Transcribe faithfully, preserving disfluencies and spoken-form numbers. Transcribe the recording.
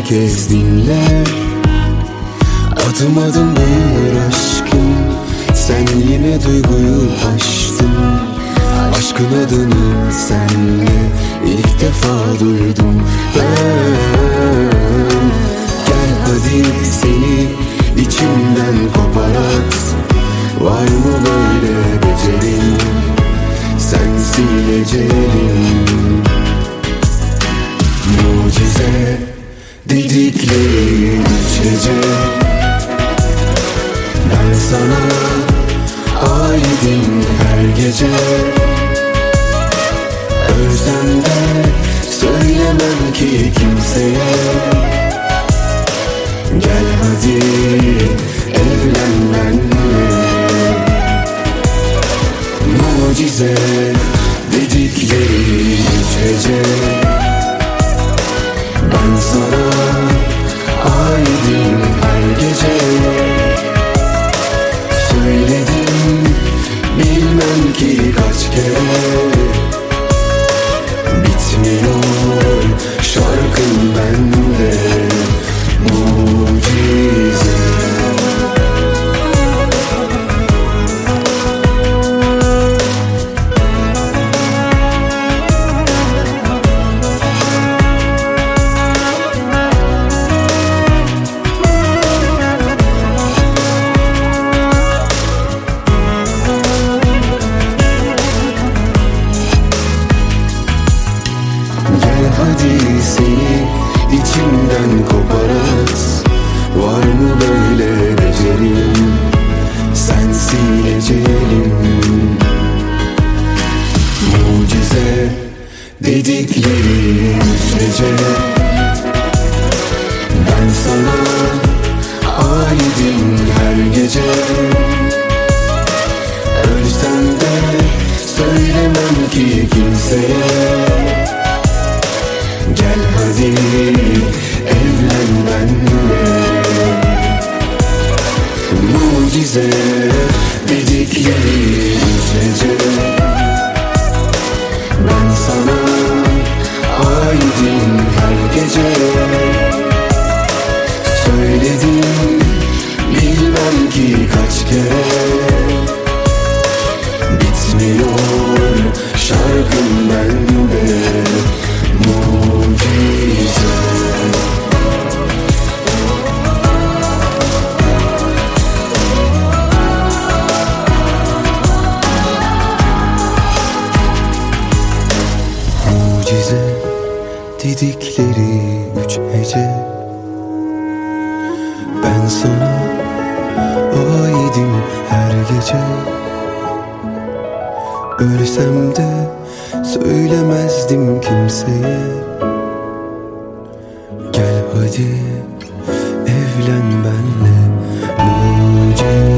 kez dinle. Adım adım büyür aşkım, sen yine duyguyu aştın. Aşkın adını senle ilk defa duydum ben. Gel hadi seni içimden koparat. Var mı böyle becerin, sensin ecelim. Mucize dedikleri üç gece, ben sana aidim her gece. Ölsem de söylemem ki kimseye. Gel hadi evlen benimle. Mucize dedikleri üç gece, ben sana aidim her gece. Söyledim bilmem ki kaç kere, bitmiyor şarkın bende. Mucize. Hadi seni içimden koparat. Var mı böyle becerim, sensin ecelim. Mucize dedikleri üç gece, ben sana aidim her gece. Ölsem de söylemem ki kimseye. Gel hadi evlen benimle. Mucize dedikleri üç gece, ben sana aidim her gece. Söyledim bilmem ki kaç kere, bitmiyor şarkım bende. Mucize. Mucize dedikleri üç hece, ben sana aidim her gece. Ölsem de söylemezdim kimseye. Gel hadi evlen benimle. Mucize.